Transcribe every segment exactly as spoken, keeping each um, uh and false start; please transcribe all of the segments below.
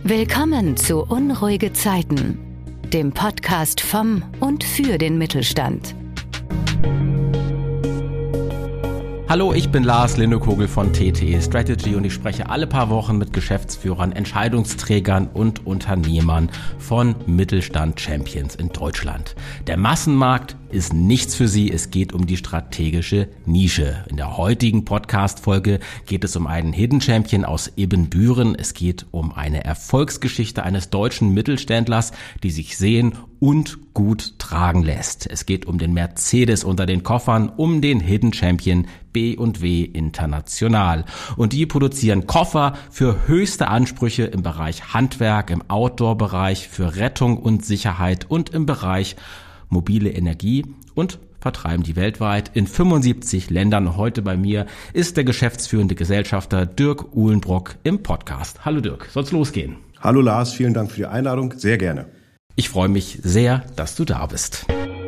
Willkommen zu Unruhige Zeiten, dem Podcast vom und für den Mittelstand. Hallo, ich bin Lars Lindekogel von T T E Strategy und ich spreche alle paar Wochen mit Geschäftsführern, Entscheidungsträgern und Unternehmern von Mittelstand-Champions in Deutschland. Der Massenmarkt ist nichts für sie, es geht um die strategische Nische. In der heutigen Podcast-Folge geht es um einen Hidden Champion aus Ibbenbüren. Es geht um eine Erfolgsgeschichte eines deutschen Mittelständlers, die sich sehen und gut tragen lässt. Es geht um den Mercedes unter den Koffern, um den Hidden Champion B und W International. Und die produzieren Koffer für höchste Ansprüche im Bereich Handwerk, im Outdoor-Bereich, für Rettung und Sicherheit und im Bereich mobile Energie und vertreiben die weltweit in fünfundsiebzig Ländern. Heute bei mir ist der geschäftsführende Gesellschafter Dirk Uhlenbrock im Podcast. Hallo Dirk, soll's losgehen? Hallo Lars, vielen Dank für die Einladung, sehr gerne. Ich freue mich sehr, dass du da bist.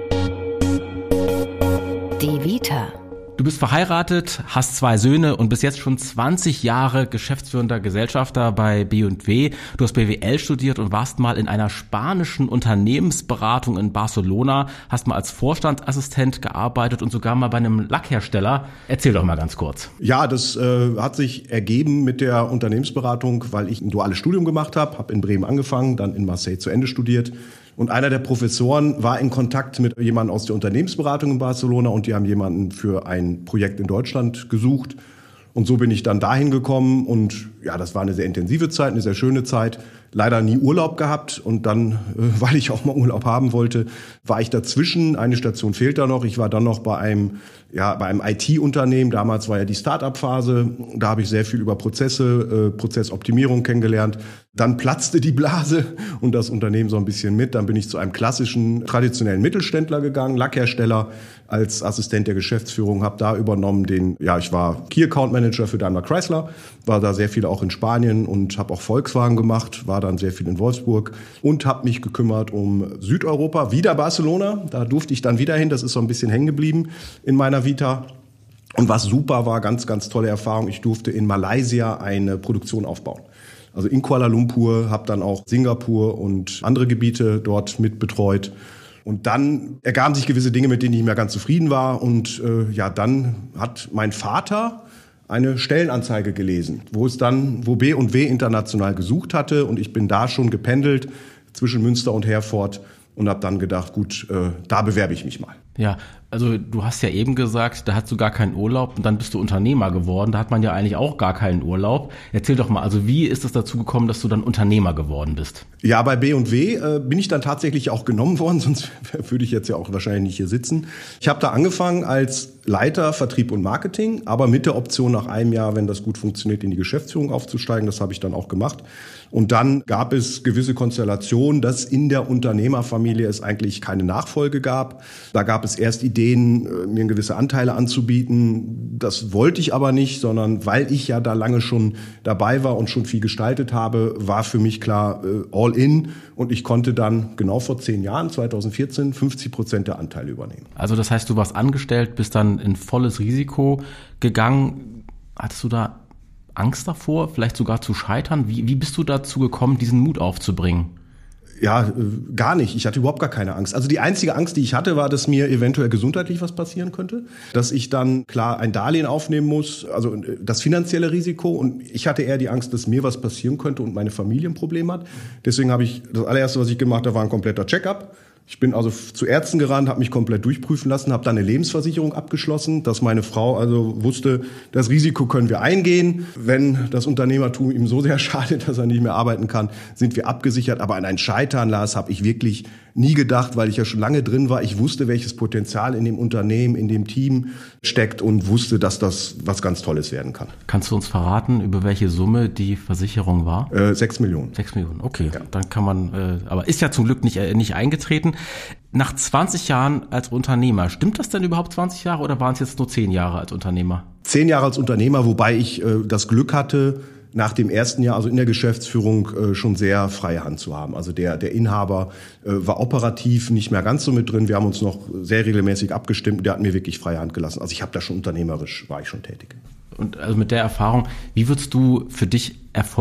Die Vita. Du bist verheiratet, hast zwei Söhne und bist jetzt schon zwanzig Jahre geschäftsführender Gesellschafter bei B und W. Du hast B W L studiert und warst mal in einer spanischen Unternehmensberatung in Barcelona, hast mal als Vorstandsassistent gearbeitet und sogar mal bei einem Lackhersteller. Erzähl doch mal ganz kurz. Ja, das äh, hat sich ergeben mit der Unternehmensberatung, weil ich ein duales Studium gemacht habe, habe in Bremen angefangen, dann in Marseille zu Ende studiert. Und einer der Professoren war in Kontakt mit jemandem aus der Unternehmensberatung in Barcelona und die haben jemanden für ein Projekt in Deutschland gesucht. Und so bin ich dann dahin gekommen und ja, das war eine sehr intensive Zeit, eine sehr schöne Zeit. Leider nie Urlaub gehabt und dann, weil ich auch mal Urlaub haben wollte, war ich dazwischen. Eine Station fehlt da noch. Ich war dann noch bei einem, ja, bei einem I T-Unternehmen. Damals war ja die Start-up-Phase. Da habe ich sehr viel über Prozesse, äh, Prozessoptimierung kennengelernt. Dann platzte die Blase und das Unternehmen so ein bisschen mit. Dann bin ich zu einem klassischen, traditionellen Mittelständler gegangen, Lackhersteller, als Assistent der Geschäftsführung, habe da übernommen den, ja, ich war Key Account Manager für Daimler Chrysler, war da sehr viel auch in Spanien und habe auch Volkswagen gemacht, war dann sehr viel in Wolfsburg und habe mich gekümmert um Südeuropa, wieder Barcelona, da durfte ich dann wieder hin, das ist so ein bisschen hängen geblieben in meiner Vita. Und was super war, ganz, ganz tolle Erfahrung, ich durfte in Malaysia eine Produktion aufbauen. Also in Kuala Lumpur, habe dann auch Singapur und andere Gebiete dort mit betreut. Und dann ergaben sich gewisse Dinge, mit denen ich nicht mehr ganz zufrieden war. Und äh, ja, dann hat mein Vater eine Stellenanzeige gelesen, wo es dann, wo B und W international gesucht hatte. Und ich bin da schon gependelt zwischen Münster und Herford und habe dann gedacht, gut, äh, da bewerbe ich mich mal. Ja, also du hast ja eben gesagt, da hast du gar keinen Urlaub und dann bist du Unternehmer geworden. Da hat man ja eigentlich auch gar keinen Urlaub. Erzähl doch mal, also wie ist es dazu gekommen, dass du dann Unternehmer geworden bist? Ja, bei B und W äh, bin ich dann tatsächlich auch genommen worden, sonst würde ich jetzt ja auch wahrscheinlich nicht hier sitzen. Ich habe da angefangen als Leiter Vertrieb und Marketing, aber mit der Option nach einem Jahr, wenn das gut funktioniert, in die Geschäftsführung aufzusteigen. Das habe ich dann auch gemacht. Und dann gab es gewisse Konstellationen, dass in der Unternehmerfamilie es eigentlich keine Nachfolge gab. Da gab es erst Ideen, mir gewisse Anteile anzubieten. Das wollte ich aber nicht, sondern weil ich ja da lange schon dabei war und schon viel gestaltet habe, war für mich klar, all in. Und ich konnte dann genau vor zehn Jahren, zwanzig vierzehn, fünfzig Prozent der Anteile übernehmen. Also das heißt, du warst angestellt, bist dann in volles Risiko gegangen. Hattest du da Angst davor, vielleicht sogar zu scheitern? Wie, wie bist du dazu gekommen, diesen Mut aufzubringen? Ja, äh, gar nicht. Ich hatte überhaupt gar keine Angst. Also die einzige Angst, die ich hatte, war, dass mir eventuell gesundheitlich was passieren könnte. Dass ich dann, klar, ein Darlehen aufnehmen muss, also das finanzielle Risiko. Und ich hatte eher die Angst, dass mir was passieren könnte und meine Familie ein Problem hat. Deswegen habe ich, das allererste, was ich gemacht habe, war ein kompletter Check-up. Ich bin also zu Ärzten gerannt, habe mich komplett durchprüfen lassen, habe dann eine Lebensversicherung abgeschlossen, dass meine Frau also wusste, das Risiko können wir eingehen. Wenn das Unternehmertum ihm so sehr schadet, dass er nicht mehr arbeiten kann, sind wir abgesichert. Aber an ein Scheitern, Lars, habe ich wirklich nie gedacht, weil ich ja schon lange drin war. Ich wusste, welches Potenzial in dem Unternehmen, in dem Team steckt und wusste, dass das was ganz Tolles werden kann. Kannst du uns verraten, über welche Summe die Versicherung war? Äh, sechs Millionen. Sechs Millionen, okay. Ja. Dann kann man, äh, aber ist ja zum Glück nicht, äh, nicht eingetreten. Nach zwanzig Jahren als Unternehmer, stimmt das denn überhaupt zwanzig Jahre oder waren es jetzt nur zehn Jahre als Unternehmer? Zehn Jahre als Unternehmer, wobei ich äh, das Glück hatte, nach dem ersten Jahr, also in der Geschäftsführung, äh, schon sehr freie Hand zu haben. Also der, der Inhaber äh, war operativ nicht mehr ganz so mit drin. Wir haben uns noch sehr regelmäßig abgestimmt. Der hat mir wirklich freie Hand gelassen. Also ich habe da schon unternehmerisch, war ich schon tätig. Und also mit der Erfahrung, wie würdest du für dich Erfolg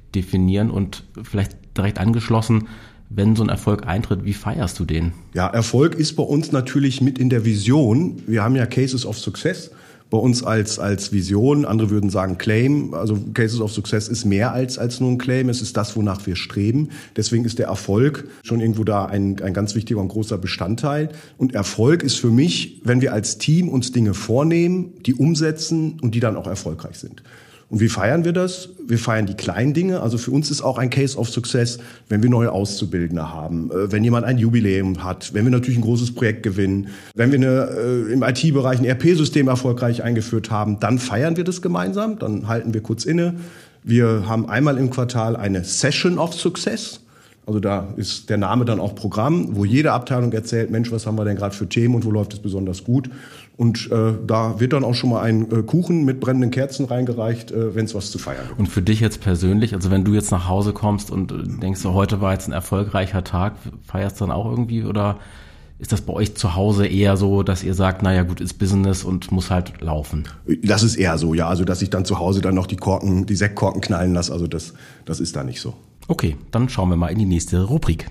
definieren und vielleicht direkt angeschlossen, wenn so ein Erfolg eintritt, wie feierst du den? Ja, Erfolg ist bei uns natürlich mit in der Vision. Wir haben ja Cases of Success bei uns als als Vision. Andere würden sagen Claim. Also Cases of Success ist mehr als als nur ein Claim. Es ist das, wonach wir streben. Deswegen ist der Erfolg schon irgendwo da ein ein ganz wichtiger und großer Bestandteil. Und Erfolg ist für mich, wenn wir als Team uns Dinge vornehmen, die umsetzen und die dann auch erfolgreich sind. Und wie feiern wir das? Wir feiern die kleinen Dinge. Also für uns ist auch ein Case of Success, wenn wir neue Auszubildende haben, wenn jemand ein Jubiläum hat, wenn wir natürlich ein großes Projekt gewinnen, wenn wir eine, äh, im I T-Bereich ein E R P-System erfolgreich eingeführt haben, dann feiern wir das gemeinsam, dann halten wir kurz inne. Wir haben einmal im Quartal eine Session of Success. Also da ist der Name dann auch Programm, wo jede Abteilung erzählt, Mensch, was haben wir denn gerade für Themen und wo läuft es besonders gut? Und äh, da wird dann auch schon mal ein äh, Kuchen mit brennenden Kerzen reingereicht, äh, wenn es was zu feiern gibt. Und für dich jetzt persönlich, also wenn du jetzt nach Hause kommst und denkst, so, heute war jetzt ein erfolgreicher Tag, feierst du dann auch irgendwie oder ist das bei euch zu Hause eher so, dass ihr sagt, naja gut, ist Business und muss halt laufen? Das ist eher so, ja. Also dass ich dann zu Hause dann noch die Korken, die Sektkorken knallen lasse, also das, das ist da nicht so. Okay, dann schauen wir mal in die nächste Rubrik.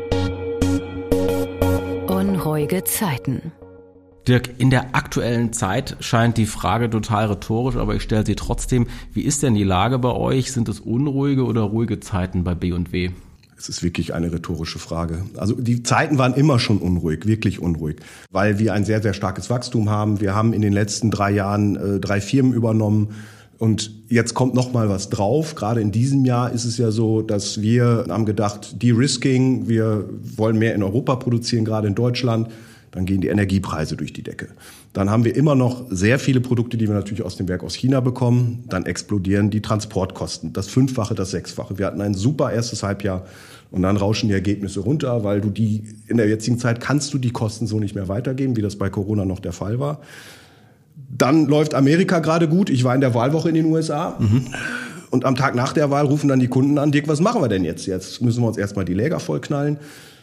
Unruhige Zeiten. Dirk, in der aktuellen Zeit scheint die Frage total rhetorisch, aber ich stelle sie trotzdem. Wie ist denn die Lage bei euch? Sind es unruhige oder ruhige Zeiten bei B und W? Es ist wirklich eine rhetorische Frage. Also die Zeiten waren immer schon unruhig, wirklich unruhig, weil wir ein sehr, sehr starkes Wachstum haben. Wir haben in den letzten drei Jahren äh, drei Firmen übernommen. Und jetzt kommt noch mal was drauf. Gerade in diesem Jahr ist es ja so, dass wir haben gedacht, De-Risking, wir wollen mehr in Europa produzieren, gerade in Deutschland. Dann gehen die Energiepreise durch die Decke. Dann haben wir immer noch sehr viele Produkte, die wir natürlich aus dem Werk aus China bekommen. Dann explodieren die Transportkosten, das Fünffache, das Sechsfache. Wir hatten ein super erstes Halbjahr und dann rauschen die Ergebnisse runter, weil du die in der jetzigen Zeit kannst du die Kosten so nicht mehr weitergeben, wie das bei Corona noch der Fall war. Dann läuft Amerika gerade gut. Ich war in der Wahlwoche in den U S A. Mhm. Und am Tag nach der Wahl rufen dann die Kunden an, Dirk, was machen wir denn jetzt? Jetzt müssen wir uns erstmal die Läger vollknallen.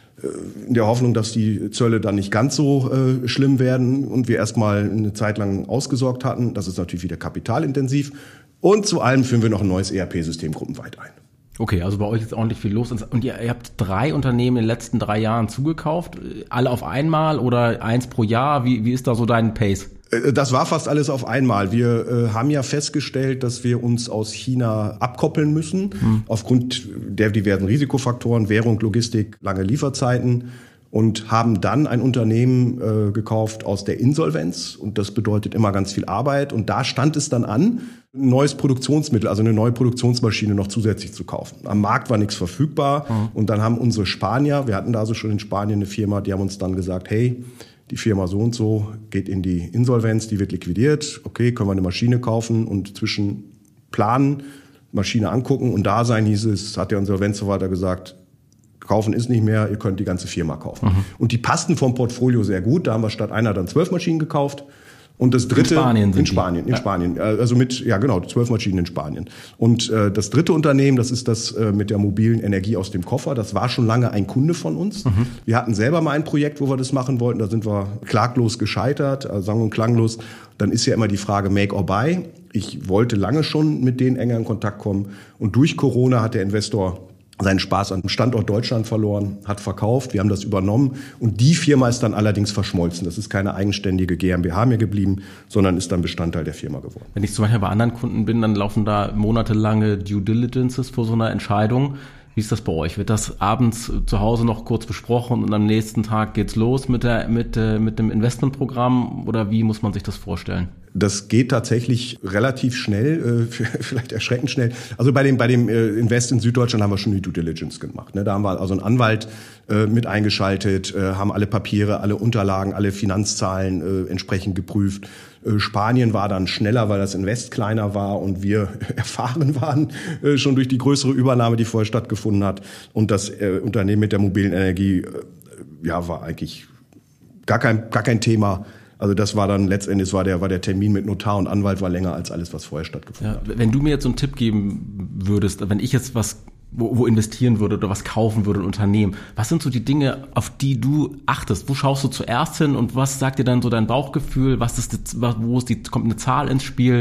In der Hoffnung, dass die Zölle dann nicht ganz so äh, schlimm werden und wir erstmal eine Zeit lang ausgesorgt hatten. Das ist natürlich wieder kapitalintensiv. Und zu allem führen wir noch ein neues E R P-System gruppenweit ein. Okay, also bei euch ist ordentlich viel los. Und ihr, ihr habt drei Unternehmen in den letzten drei Jahren zugekauft. Alle auf einmal oder eins pro Jahr? Wie, wie ist da so dein Pace? Das war fast alles auf einmal. Wir äh, haben ja festgestellt, dass wir uns aus China abkoppeln müssen, hm. aufgrund der diversen Risikofaktoren, Währung, Logistik, lange Lieferzeiten und haben dann ein Unternehmen äh, gekauft aus der Insolvenz und das bedeutet immer ganz viel Arbeit und da stand es dann an, ein neues Produktionsmittel, also eine neue Produktionsmaschine noch zusätzlich zu kaufen. Am Markt war nichts verfügbar hm. und dann haben unsere Spanier, wir hatten da also schon in Spanien eine Firma, die haben uns dann gesagt, hey, die Firma so und so geht in die Insolvenz, die wird liquidiert. Okay, können wir eine Maschine kaufen und zwischen planen, Maschine angucken und da sein hieß es, hat der Insolvenzverwalter gesagt, kaufen ist nicht mehr, ihr könnt die ganze Firma kaufen. Mhm. Und die passten vom Portfolio sehr gut. Da haben wir statt einer dann zwölf Maschinen gekauft. Und das dritte in Spanien, sind in Spanien, in ja. Spanien, also mit ja genau zwölf Maschinen in Spanien. Und äh, das dritte Unternehmen, das ist das äh, mit der mobilen Energie aus dem Koffer. Das war schon lange ein Kunde von uns. Mhm. Wir hatten selber mal ein Projekt, wo wir das machen wollten. Da sind wir klaglos gescheitert, also sang- und klanglos. Dann ist ja immer die Frage Make or Buy. Ich wollte lange schon mit denen enger in Kontakt kommen. Und durch Corona hat der Investor seinen Spaß am Standort Deutschland verloren, hat verkauft, wir haben das übernommen und die Firma ist dann allerdings verschmolzen. Das ist keine eigenständige GmbH mehr geblieben, sondern ist dann Bestandteil der Firma geworden. Wenn ich zum Beispiel bei anderen Kunden bin, dann laufen da monatelange Due Diligences vor so einer Entscheidung. Wie ist das bei euch? Wird das abends zu Hause noch kurz besprochen und am nächsten Tag geht's los mit der mit mit dem Investmentprogramm oder wie muss man sich das vorstellen? Das geht tatsächlich relativ schnell, äh, vielleicht erschreckend schnell. Also bei dem bei dem äh, Invest in Süddeutschland haben wir schon die Due Diligence gemacht. Ne? Da haben wir also einen Anwalt äh, mit eingeschaltet, äh, haben alle Papiere, alle Unterlagen, alle Finanzzahlen äh, entsprechend geprüft. Äh, Spanien war dann schneller, weil das Invest kleiner war und wir erfahren waren äh, schon durch die größere Übernahme, die vorher stattgefunden hat. Und das äh, Unternehmen mit der mobilen Energie, äh, ja, war eigentlich gar kein gar kein Thema. Also das war dann letztendlich war der war der Termin mit Notar und Anwalt war länger als alles, was vorher stattgefunden ja, hat. Wenn du mir jetzt so einen Tipp geben würdest, wenn ich jetzt was wo, wo investieren würde oder was kaufen würde, ein Unternehmen, was sind so die Dinge, auf die du achtest? Wo schaust du zuerst hin und was sagt dir dann so dein Bauchgefühl? Was ist die, wo ist die kommt eine Zahl ins Spiel?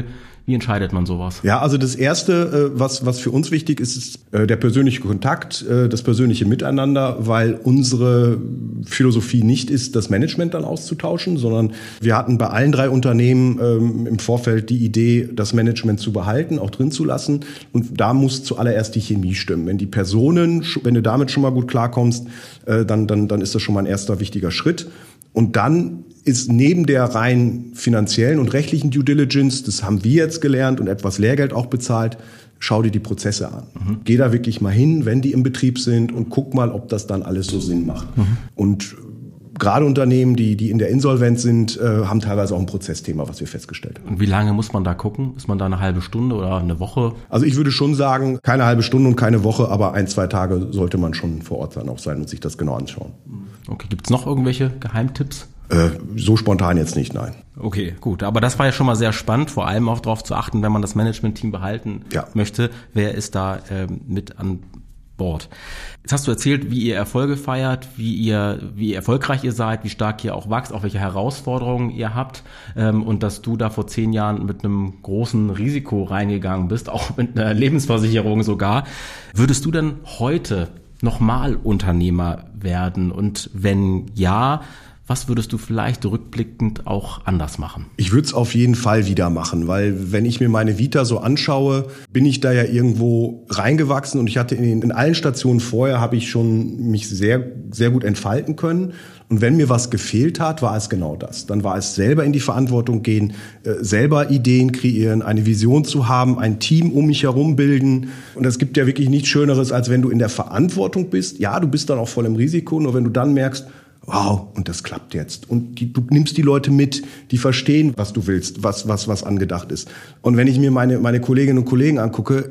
Wie entscheidet man sowas? Ja, also das Erste, was, was für uns wichtig ist, ist der persönliche Kontakt, das persönliche Miteinander, weil unsere Philosophie nicht ist, das Management dann auszutauschen, sondern wir hatten bei allen drei Unternehmen ähm, im Vorfeld die Idee, das Management zu behalten, auch drin zu lassen. Und da muss zuallererst die Chemie stimmen. Wenn die Personen, wenn du damit schon mal gut klarkommst, äh, dann, dann, dann ist das schon mal ein erster wichtiger Schritt. Und dann ist neben der rein finanziellen und rechtlichen Due Diligence, das haben wir jetzt gelernt und etwas Lehrgeld auch bezahlt, schau dir die Prozesse an. Mhm. Geh da wirklich mal hin, wenn die im Betrieb sind und guck mal, ob das dann alles so Sinn macht. Mhm. Und gerade Unternehmen, die, die in der Insolvenz sind, äh, haben teilweise auch ein Prozessthema, was wir festgestellt haben. Und wie lange muss man da gucken? Ist man da eine halbe Stunde oder eine Woche? Also ich würde schon sagen, keine halbe Stunde und keine Woche, aber ein, zwei Tage sollte man schon vor Ort sein, auch sein und sich das genau anschauen. Okay, gibt's noch irgendwelche Geheimtipps? Äh, so spontan jetzt nicht, nein. Okay, gut. Aber das war ja schon mal sehr spannend, vor allem auch darauf zu achten, wenn man das Management-Team behalten ja. möchte, wer ist da äh, mit an Bord. Jetzt hast du erzählt, wie ihr Erfolge feiert, wie ihr, wie erfolgreich ihr seid, wie stark ihr auch wächst, auch welche Herausforderungen ihr habt, ähm, und dass du da vor zehn Jahren mit einem großen Risiko reingegangen bist, auch mit einer Lebensversicherung sogar. Würdest du denn heute nochmal Unternehmer werden? Und wenn ja, was würdest du vielleicht rückblickend auch anders machen? Ich würde es auf jeden Fall wieder machen, weil wenn ich mir meine Vita so anschaue, bin ich da ja irgendwo reingewachsen und ich hatte in, in allen Stationen vorher, habe ich schon mich sehr, sehr gut entfalten können. Und wenn mir was gefehlt hat, war es genau das. Dann war es selber in die Verantwortung gehen, äh, selber Ideen kreieren, eine Vision zu haben, ein Team um mich herum bilden. Und es gibt ja wirklich nichts Schöneres, als wenn du in der Verantwortung bist. Ja, du bist dann auch voll im Risiko, nur wenn du dann merkst, wow, und das klappt jetzt. Und die, du nimmst die Leute mit, die verstehen, was du willst, was, was, was angedacht ist. Und wenn ich mir meine, meine Kolleginnen und Kollegen angucke,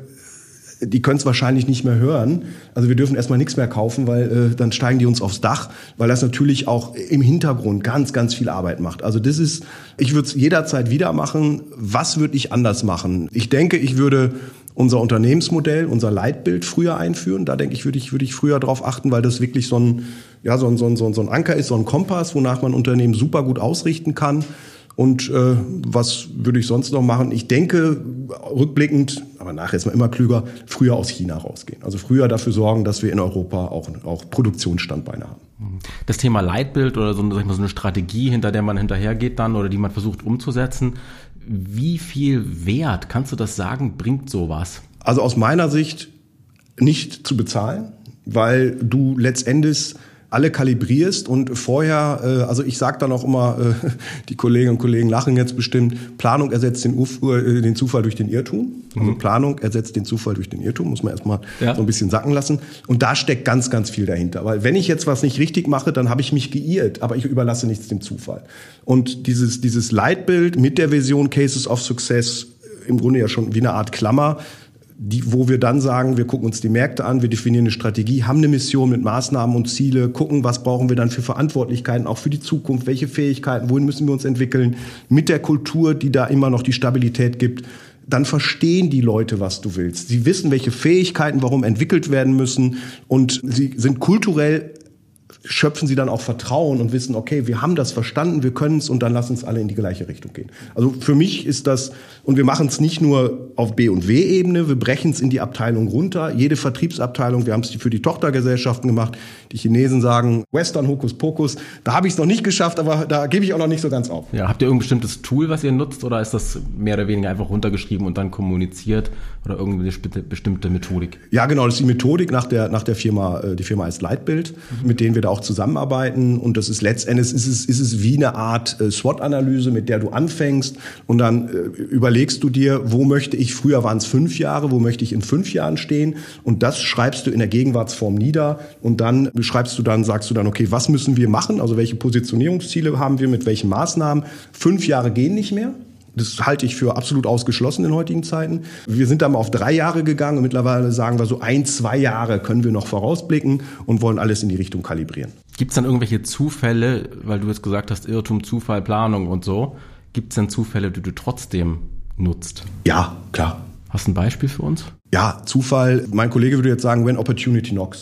die können es wahrscheinlich nicht mehr hören. Also wir dürfen erstmal nichts mehr kaufen, weil äh, dann steigen die uns aufs Dach, weil das natürlich auch im Hintergrund ganz, ganz viel Arbeit macht. Also das ist, ich würde es jederzeit wieder machen. Was würde ich anders machen? Ich denke, ich würde unser Unternehmensmodell, unser Leitbild früher einführen. Da denke ich, würde ich, würde ich früher drauf achten, weil das wirklich so ein, ja, so ein, so ein, so ein Anker ist, so ein Kompass, wonach man Unternehmen super gut ausrichten kann. Und äh, was würde ich sonst noch machen? Ich denke, rückblickend, aber nachher ist man immer klüger, früher aus China rausgehen. Also früher dafür sorgen, dass wir in Europa auch, auch Produktionsstandbeine haben. Das Thema Leitbild oder so, sag ich mal, so eine Strategie, hinter der man hinterhergeht dann oder die man versucht umzusetzen, wie viel Wert, kannst du das sagen, bringt sowas? Also aus meiner Sicht nicht zu bezahlen, weil du letztendlich alle kalibrierst und vorher, äh, also ich sage dann auch immer, äh, die Kolleginnen und Kollegen lachen jetzt bestimmt, Planung ersetzt den, Uf- äh, den Zufall durch den Irrtum. Also mhm. Planung ersetzt den Zufall durch den Irrtum, muss man erstmal ja. so ein bisschen sacken lassen. Und da steckt ganz, ganz viel dahinter. Weil wenn ich jetzt was nicht richtig mache, dann habe ich mich geirrt, aber ich überlasse nichts dem Zufall. Und dieses, dieses Leitbild mit der Vision Cases of Success, im Grunde ja schon wie eine Art Klammer, die, wo wir dann sagen, wir gucken uns die Märkte an, wir definieren eine Strategie, haben eine Mission mit Maßnahmen und Ziele, gucken, was brauchen wir dann für Verantwortlichkeiten, auch für die Zukunft, welche Fähigkeiten, wohin müssen wir uns entwickeln, mit der Kultur, die da immer noch die Stabilität gibt. Dann verstehen die Leute, was du willst. Sie wissen, welche Fähigkeiten warum entwickelt werden müssen und sie sind kulturell, schöpfen sie dann auch Vertrauen und wissen, okay, wir haben das verstanden, wir können es und dann lass uns alle in die gleiche Richtung gehen. Also für mich ist das, und wir machen es nicht nur auf B- und W-Ebene, wir brechen es in die Abteilung runter. Jede Vertriebsabteilung, wir haben es für die Tochtergesellschaften gemacht. Die Chinesen sagen, Western Hokuspokus. Da habe ich es noch nicht geschafft, aber da gebe ich auch noch nicht so ganz auf. Ja, habt ihr irgendein bestimmtes Tool, was ihr nutzt, oder ist das mehr oder weniger einfach runtergeschrieben und dann kommuniziert oder irgendeine bestimmte Methodik? Ja, genau, das ist die Methodik nach der, nach der Firma, die Firma heißt Leitbild, mhm. mit denen wir da auch zusammenarbeiten. Und das ist letztendlich, ist es, ist es wie eine Art SWOT-Analyse, mit der du anfängst und dann äh, überlegst du dir, wo möchte ich, früher waren es fünf Jahre, wo möchte ich in fünf Jahren stehen? Und das schreibst du in der Gegenwartsform nieder und dann beschreibst du dann, sagst du dann, okay, was müssen wir machen? Also welche Positionierungsziele haben wir, mit welchen Maßnahmen? Fünf Jahre gehen nicht mehr. Das halte ich für absolut ausgeschlossen in heutigen Zeiten. Wir sind da mal auf drei Jahre gegangen und mittlerweile sagen wir so ein, zwei Jahre können wir noch vorausblicken und wollen alles in die Richtung kalibrieren. Gibt es dann irgendwelche Zufälle, weil du jetzt gesagt hast, Irrtum, Zufall, Planung und so, gibt es denn Zufälle, die du trotzdem nutzt? Ja, klar. Hast du ein Beispiel für uns? Ja, Zufall. Mein Kollege würde jetzt sagen, when opportunity knocks.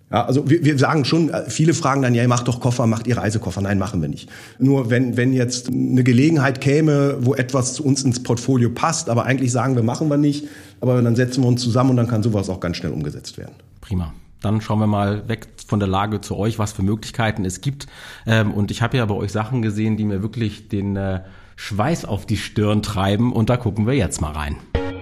Ja, also wir, wir sagen schon, viele fragen dann, ja, ihr macht doch Koffer, macht ihr Reisekoffer. Nein, machen wir nicht. Nur wenn, wenn jetzt eine Gelegenheit käme, wo etwas zu uns ins Portfolio passt, aber eigentlich sagen wir, machen wir nicht, aber dann setzen wir uns zusammen und dann kann sowas auch ganz schnell umgesetzt werden. Prima. Dann schauen wir mal weg von der Lage zu euch, was für Möglichkeiten es gibt. Und ich habe ja bei euch Sachen gesehen, die mir wirklich den Schweiß auf die Stirn treiben. Und da gucken wir jetzt mal rein.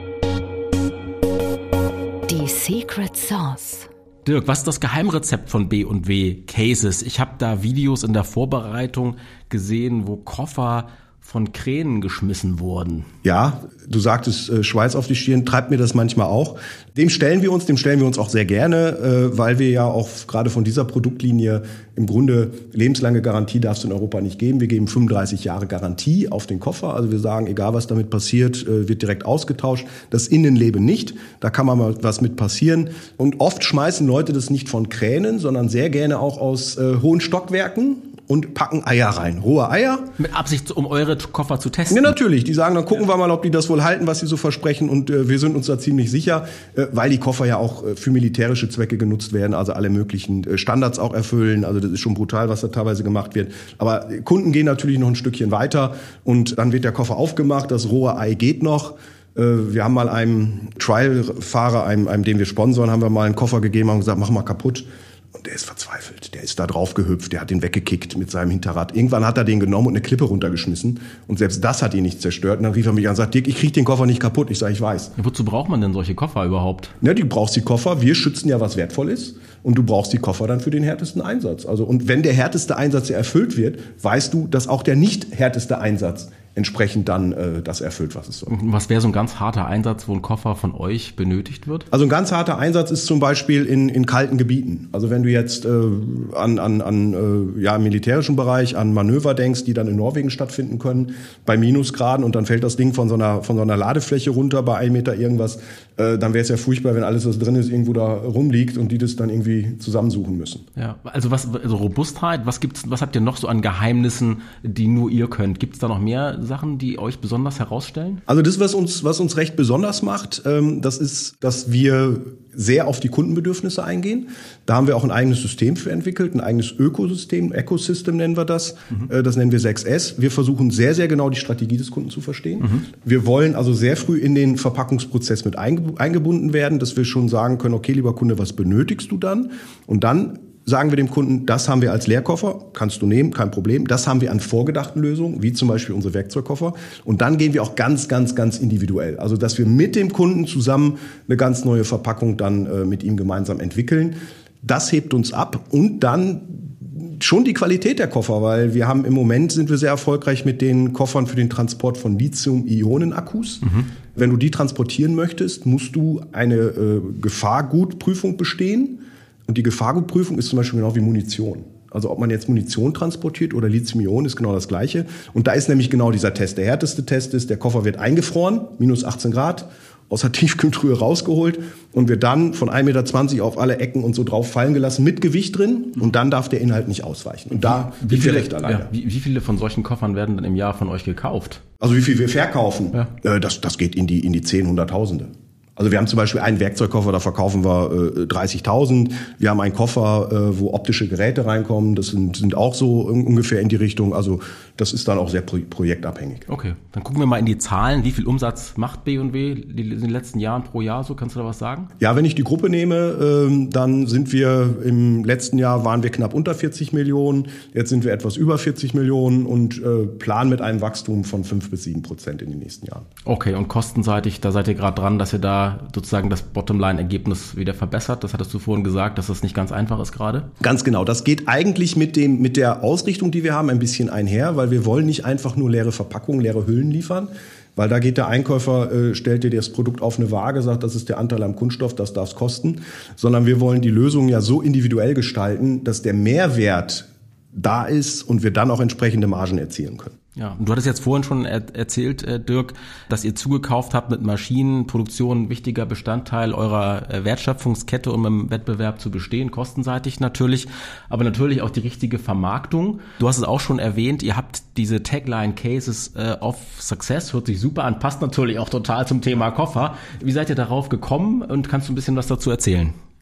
Die Secret Sauce. Dirk, was ist das Geheimrezept von B und W Cases? Ich habe da Videos in der Vorbereitung gesehen, wo Koffer von Kränen geschmissen wurden. Ja, du sagtest, äh, Schweiß auf die Stirn, treibt mir das manchmal auch. Dem stellen wir uns, dem stellen wir uns auch sehr gerne, äh, weil wir ja auch gerade von dieser Produktlinie im Grunde lebenslange Garantie darf es in Europa nicht geben. Wir geben fünfunddreißig Jahre Garantie auf den Koffer. Also wir sagen, egal was damit passiert, äh, wird direkt ausgetauscht. Das Innenleben nicht. Da kann mal was mit passieren. Und oft schmeißen Leute das nicht von Kränen, sondern sehr gerne auch aus äh, hohen Stockwerken. Und packen Eier rein, rohe Eier. Mit Absicht, um eure Koffer zu testen? Ja, natürlich. Die sagen, dann gucken ja. wir mal, ob die das wohl halten, was sie so versprechen. Und äh, wir sind uns da ziemlich sicher, äh, weil die Koffer ja auch äh, für militärische Zwecke genutzt werden, also alle möglichen äh, Standards auch erfüllen. Also das ist schon brutal, was da teilweise gemacht wird. Aber Kunden gehen natürlich noch ein Stückchen weiter und dann wird der Koffer aufgemacht, das rohe Ei geht noch. Äh, wir haben mal einem Trial-Fahrer, einem, einem, den wir sponsoren, haben wir mal einen Koffer gegeben und gesagt, mach mal kaputt. Und der ist verzweifelt. Der ist da drauf gehüpft, der hat den weggekickt mit seinem Hinterrad. Irgendwann hat er den genommen und eine Klippe runtergeschmissen. Und selbst das hat ihn nicht zerstört. Und dann rief er mich an und sagt, Dirk, ich krieg den Koffer nicht kaputt. Ich sage, ich weiß. Ja, wozu braucht man denn solche Koffer überhaupt? Ja, du brauchst die Koffer. Wir schützen ja, was wertvoll ist. Und du brauchst die Koffer dann für den härtesten Einsatz. Also, und wenn der härteste Einsatz ja erfüllt wird, weißt du, dass auch der nicht härteste Einsatz entsprechend dann äh, das erfüllt, was es soll. Was wäre so ein ganz harter Einsatz, wo ein Koffer von euch benötigt wird? Also ein ganz harter Einsatz ist zum Beispiel in, in kalten Gebieten. Also wenn du jetzt äh, an, an, an äh, ja, im militärischen Bereich an Manöver denkst, die dann in Norwegen stattfinden können, bei Minusgraden und dann fällt das Ding von so einer, von so einer Ladefläche runter bei ein Meter irgendwas, äh, dann wäre es ja furchtbar, wenn alles, was drin ist, irgendwo da rumliegt und die das dann irgendwie zusammensuchen müssen. Ja, also was, also Robustheit, was gibt's, was habt ihr noch so an Geheimnissen, die nur ihr könnt? Gibt's da noch mehr Sachen, die euch besonders herausstellen? Also das, was uns, was uns recht besonders macht, ähm, das ist, dass wir sehr auf die Kundenbedürfnisse eingehen. Da haben wir auch ein eigenes System für entwickelt, ein eigenes Ökosystem, Ecosystem nennen wir das. Mhm. Äh, das nennen wir sechs S. Wir versuchen sehr, sehr genau die Strategie des Kunden zu verstehen. Mhm. Wir wollen also sehr früh in den Verpackungsprozess mit eingebunden werden, dass wir schon sagen können, okay, lieber Kunde, was benötigst du dann? Und dann sagen wir dem Kunden, das haben wir als Leerkoffer, kannst du nehmen, kein Problem. Das haben wir an vorgedachten Lösungen, wie zum Beispiel unsere Werkzeugkoffer. Und dann gehen wir auch ganz, ganz, ganz individuell. Also, dass wir mit dem Kunden zusammen eine ganz neue Verpackung dann äh, mit ihm gemeinsam entwickeln. Das hebt uns ab und dann schon die Qualität der Koffer, weil wir haben im Moment sind wir sehr erfolgreich mit den Koffern für den Transport von Lithium-Ionen-Akkus. Mhm. Wenn du die transportieren möchtest, musst du eine äh, Gefahrgutprüfung bestehen. Und die Gefahrgutprüfung ist zum Beispiel genau wie Munition. Also ob man jetzt Munition transportiert oder Lithium-Ionen ist genau das Gleiche. Und da ist nämlich genau dieser Test. Der härteste Test ist, der Koffer wird eingefroren, minus achtzehn Grad, aus der Tiefkühltruhe rausgeholt und wird dann von ein Meter zwanzig auf alle Ecken und so drauf fallen gelassen mit Gewicht drin. Und dann darf der Inhalt nicht ausweichen. Und da wie, wie viele, recht alleine. Ja, wie, wie viele von solchen Koffern werden dann im Jahr von euch gekauft? Also wie viel wir verkaufen, ja. äh, das, das geht in die, in die Zehn, Hunderttausende. Also wir haben zum Beispiel einen Werkzeugkoffer, da verkaufen wir äh, dreißigtausend. Wir haben einen Koffer, äh, wo optische Geräte reinkommen. Das sind, sind auch so ungefähr in die Richtung. Also das ist dann auch sehr pro- projektabhängig. Okay, dann gucken wir mal in die Zahlen. Wie viel Umsatz macht B und W in den letzten Jahren pro Jahr? So, kannst du da was sagen? Ja, wenn ich die Gruppe nehme, äh, dann sind wir im letzten Jahr waren wir knapp unter vierzig Millionen. Jetzt sind wir etwas über vierzig Millionen und äh, planen mit einem Wachstum von fünf bis sieben Prozent in den nächsten Jahren. Okay, und kostenseitig, da seid ihr gerade dran, dass ihr da sozusagen das Bottomline-Ergebnis wieder verbessert. Das hattest du vorhin gesagt, dass das nicht ganz einfach ist gerade. Ganz genau. Das geht eigentlich mit dem, mit der Ausrichtung, die wir haben, ein bisschen einher, weil wir wollen nicht einfach nur leere Verpackungen, leere Hüllen liefern. Weil da geht der Einkäufer, äh, stellt dir das Produkt auf eine Waage, sagt, das ist der Anteil am Kunststoff, das darf es kosten. Sondern wir wollen die Lösung ja so individuell gestalten, dass der Mehrwert da ist und wir dann auch entsprechende Margen erzielen können. Ja, du hattest jetzt vorhin schon er- erzählt, äh, Dirk, dass ihr zugekauft habt mit Maschinen, Produktion ein wichtiger Bestandteil eurer äh, Wertschöpfungskette, um im Wettbewerb zu bestehen, kostenseitig natürlich, aber natürlich auch die richtige Vermarktung. Du hast es auch schon erwähnt, ihr habt diese Tagline Cases äh, of Success, hört sich super an, passt natürlich auch total zum Thema Koffer. Wie seid ihr darauf gekommen und kannst du ein bisschen was dazu erzählen?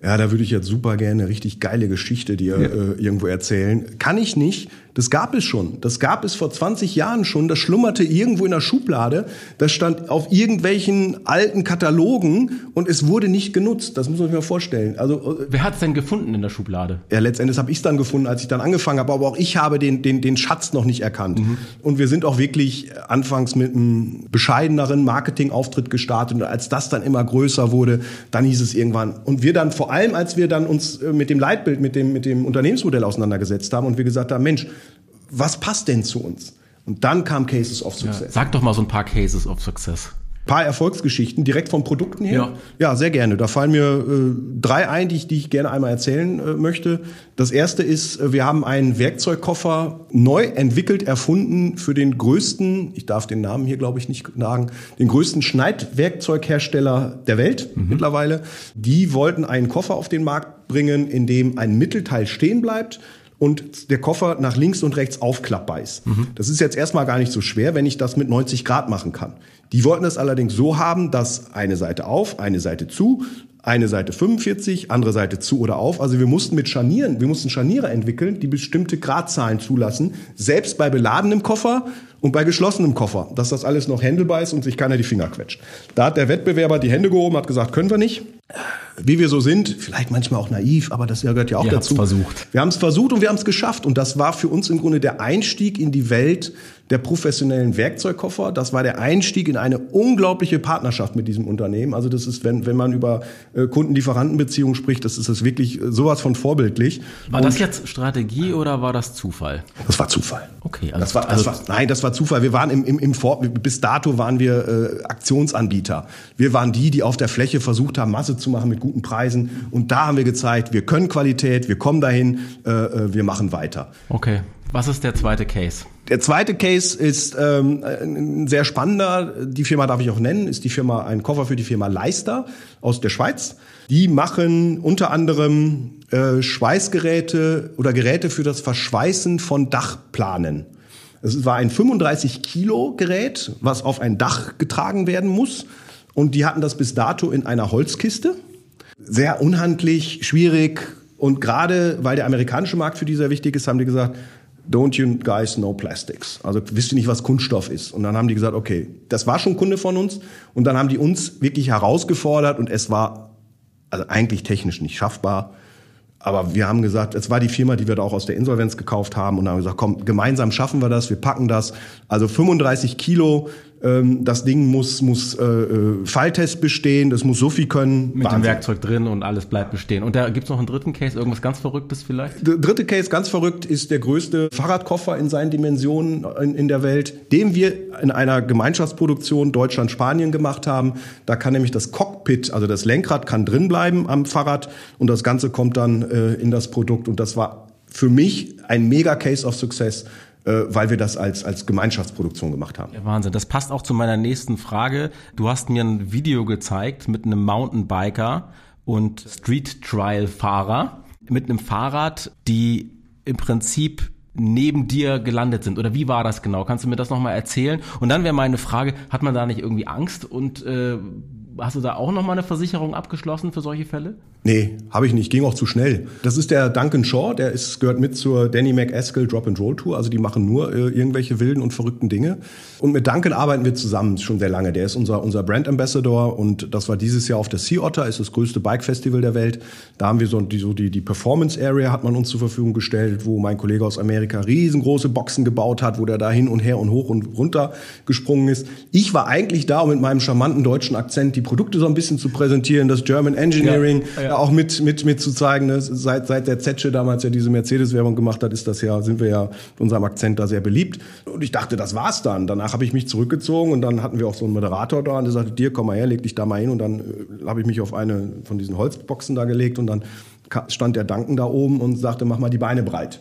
Ja, da würde ich jetzt super gerne eine richtig geile Geschichte dir ja. äh, irgendwo erzählen. Kann ich nicht. Das gab es schon. Das gab es vor zwanzig Jahren schon. Das schlummerte irgendwo in der Schublade. Das stand auf irgendwelchen alten Katalogen und es wurde nicht genutzt. Das muss man sich mal vorstellen. Also, wer hat es denn gefunden in der Schublade? Ja, letztendlich habe ich es dann gefunden, als ich dann angefangen habe. Aber auch ich habe den, den, den Schatz noch nicht erkannt. Mhm. Und wir sind auch wirklich anfangs mit einem bescheideneren Marketingauftritt gestartet. Und als das dann immer größer wurde, dann hieß es irgendwann. Und wir dann vor allem, als wir dann uns mit dem Leitbild, mit dem, mit dem Unternehmensmodell auseinandergesetzt haben und wir gesagt haben, Mensch, was passt denn zu uns? Und dann kam Cases of Success. Ja, sag doch mal so ein paar Cases of Success. Ein paar Erfolgsgeschichten, direkt von Produkten her? Ja, ja sehr gerne. Da fallen mir äh, drei ein, die ich, die ich gerne einmal erzählen äh, möchte. Das erste ist, äh, wir haben einen Werkzeugkoffer neu entwickelt, erfunden für den größten, ich darf den Namen hier glaube ich nicht sagen, den größten Schneidwerkzeughersteller der Welt mhm. mittlerweile. Die wollten einen Koffer auf den Markt bringen, in dem ein Mittelteil stehen bleibt und der Koffer nach links und rechts aufklappbar ist. Mhm. Das ist jetzt erstmal gar nicht so schwer, wenn ich das mit neunzig Grad machen kann. Die wollten das allerdings so haben, dass eine Seite auf, eine Seite zu, eine Seite fünfundvierzig, andere Seite zu oder auf. Also wir mussten mit Scharnieren, wir mussten Scharniere entwickeln, die bestimmte Gradzahlen zulassen, selbst bei beladenem Koffer und bei geschlossenem Koffer, dass das alles noch händelbar ist und sich keiner die Finger quetscht. Da hat der Wettbewerber die Hände gehoben, hat gesagt, können wir nicht. Wie wir so sind, vielleicht manchmal auch naiv, aber das gehört ja auch Ihr dazu. Habt's versucht. Wir haben es versucht und wir haben es geschafft. Und das war für uns im Grunde der Einstieg in die Welt der professionellen Werkzeugkoffer. Das war der Einstieg in eine unglaubliche Partnerschaft mit diesem Unternehmen. Also das ist, wenn, wenn man über äh, Kunden-Lieferanten-Beziehungen spricht, das ist das wirklich sowas von vorbildlich. War und das jetzt Strategie oder war das Zufall? Das war Zufall. Okay, also, das war, das also war, nein, das war Zufall. Wir waren im, im, im Vor- bis dato waren wir äh, Aktionsanbieter. Wir waren die, die auf der Fläche versucht haben, Masse zu machen mit guten Preisen. Und da haben wir gezeigt, wir können Qualität, wir kommen dahin, äh, wir machen weiter. Okay. Was ist der zweite Case? Der zweite Case ist ähm, ein sehr spannender. Die Firma darf ich auch nennen, ist die Firma, ein Koffer für die Firma Leister aus der Schweiz. Die machen unter anderem äh, Schweißgeräte oder Geräte für das Verschweißen von Dachplanen. Es war ein fünfunddreißig Kilo Gerät, was auf ein Dach getragen werden muss. Und die hatten das bis dato in einer Holzkiste. Sehr unhandlich, schwierig. Und gerade weil der amerikanische Markt für die sehr wichtig ist, haben die gesagt, don't you guys know plastics? Also wisst ihr nicht, was Kunststoff ist? Und dann haben die gesagt, okay, das war schon Kunde von uns. Und dann haben die uns wirklich herausgefordert und es war also eigentlich technisch nicht schaffbar. Aber wir haben gesagt, es war die Firma, die wir da auch aus der Insolvenz gekauft haben und haben gesagt, komm, gemeinsam schaffen wir das, wir packen das. Also fünfunddreißig Kilo, ähm, das Ding muss muss äh, Falltest bestehen, das muss so viel können. Mit Wahnsinn. dem Werkzeug drin und alles bleibt bestehen. Und da gibt's noch einen dritten Case, irgendwas ganz Verrücktes vielleicht? Der dritte Case, ganz verrückt, ist der größte Fahrradkoffer in seinen Dimensionen in, in der Welt, den wir in einer Gemeinschaftsproduktion Deutschland-Spanien gemacht haben. Da kann nämlich das Cockpit, also das Lenkrad, kann drin bleiben am Fahrrad und das Ganze kommt dann äh, in das Produkt. Und das war für mich ein mega Case of Success, äh, weil wir das als als Gemeinschaftsproduktion gemacht haben. Ja, Wahnsinn. Das passt auch zu meiner nächsten Frage. Du hast mir ein Video gezeigt mit einem Mountainbiker und Street-Trial-Fahrer mit einem Fahrrad, die im Prinzip neben dir gelandet sind. Oder wie war das genau? Kannst du mir das nochmal erzählen? Und dann wäre meine Frage, hat man da nicht irgendwie Angst? Und äh, hast du da auch nochmal eine Versicherung abgeschlossen für solche Fälle? Nee, habe ich nicht. Ging auch zu schnell. Das ist der Duncan Shaw, der ist, gehört mit zur Danny McAskill Drop-and-Roll-Tour. Also die machen nur äh, irgendwelche wilden und verrückten Dinge. Und mit Duncan arbeiten wir zusammen schon sehr lange. Der ist unser unser Brand Ambassador und das war dieses Jahr auf der Sea Otter, ist das größte Bike-Festival der Welt. Da haben wir so die, so die, die Performance-Area hat man uns zur Verfügung gestellt, wo mein Kollege aus Amerika riesengroße Boxen gebaut hat, wo der da hin und her und hoch und runter gesprungen ist. Ich war eigentlich da, um mit meinem charmanten deutschen Akzent die Produkte so ein bisschen zu präsentieren, das German Engineering, ja, ja. auch mit mit mit zu zeigen. Ne? Seit seit der Zetsche damals ja diese Mercedes-Werbung gemacht hat, ist das ja sind wir ja mit unserem Akzent da sehr beliebt. Und ich dachte, das war's dann. Danach habe ich mich zurückgezogen und dann hatten wir auch so einen Moderator da und der sagte, dir, komm mal her, leg dich da mal hin. Und dann äh, habe ich mich auf eine von diesen Holzboxen da gelegt und dann stand der Duncan da oben und sagte, mach mal die Beine breit.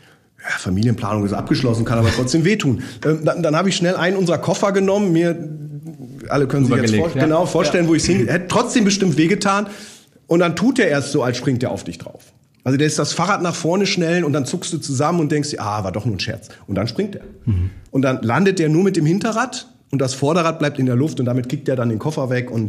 Ja, Familienplanung ist abgeschlossen, kann aber trotzdem wehtun. Ähm, dann dann habe ich schnell einen unserer Koffer genommen, mir alle können sich jetzt vor, ja. genau vorstellen, ja. wo ich es hinge... Hätte trotzdem bestimmt wehgetan. Und dann tut er erst so, als springt er auf dich drauf. Also der ist das Fahrrad nach vorne schnellen und dann zuckst du zusammen und denkst dir, ah, war doch nur ein Scherz. Und dann springt er. Mhm. Und dann landet der nur mit dem Hinterrad und das Vorderrad bleibt in der Luft und damit kickt er dann den Koffer weg und